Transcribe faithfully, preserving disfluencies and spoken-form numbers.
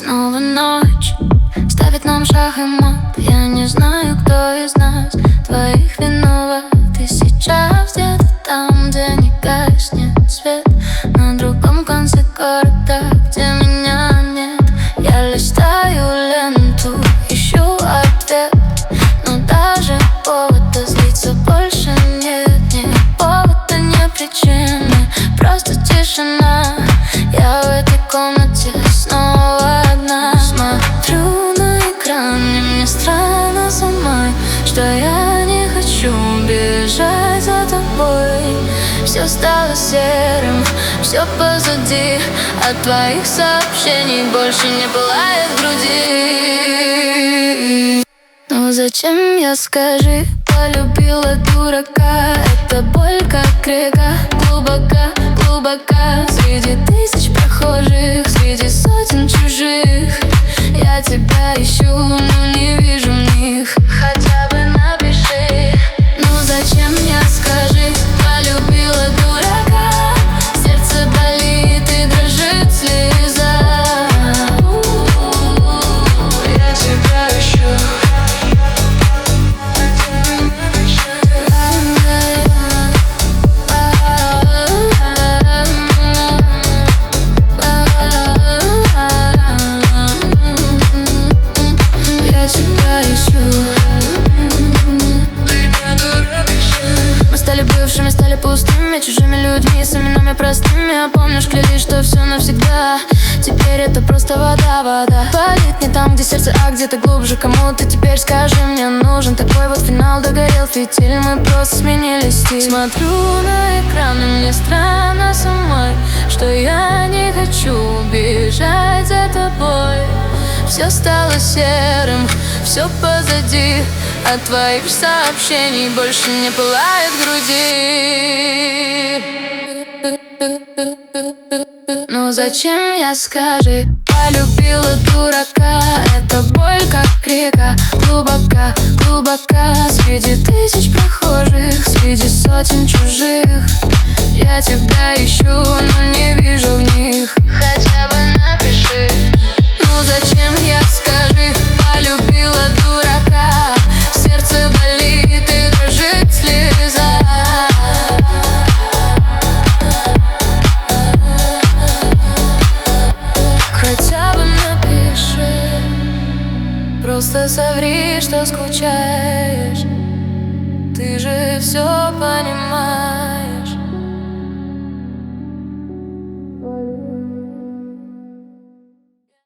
снова ночь ставит нам шах и мат. Я не знаю, кто из нас двоих виноват. Ты сейчас где-то там, где не гаснет свет, на другом конце города, где меня нет. Я листаю ленту, ищу ответ, но даже повода злиться больше нет. Ни повода, ни причины, просто тишина. Я в этой комнате снова одна. Смотрю на экран, и мне странно самой, что я не хочу бежать за тобой. Все стало серым, все позади, от твоих сообщений больше не пылает в груди. Ну зачем я, скажи, полюбила дурака? Это боль как река, глубока, глубока. Среди тысяч прохожих, среди сотен чужих, я тебя ищу, но не вижу в них. Хотя бы напиши. Ну зачем я, скажи, полюбила дурака? Сердце болит и дрожит слеза. Я тебя ищу. Мы стали пустыми, чужими людьми, с именами простыми. А помнишь, клялись, что все навсегда. Теперь это просто вода, вода. Болит не там, где сердце, а где-то глубже. Кому ты теперь, скажи, мне нужен такой вот финал. Догорел фитиль, мы просто сменили стиль. Смотрю на экран, и мне странно самой, что я не хочу бежать за тобой. Все стало серым, все позади, от твоих сообщений больше не пылает в груди. Ну зачем я, скажи, полюбила дурака? Это боль как река, глубока, глубока. Среди тысяч прохожих, среди сотен чужих, я тебя ищу, но не вижу в них. Хотя бы напиши. Ну зачем я, скажи, полюбила дурака? Сердце болит и дрожит слеза. Хотя бы напиши, просто соври, что скучаешь. Ты же все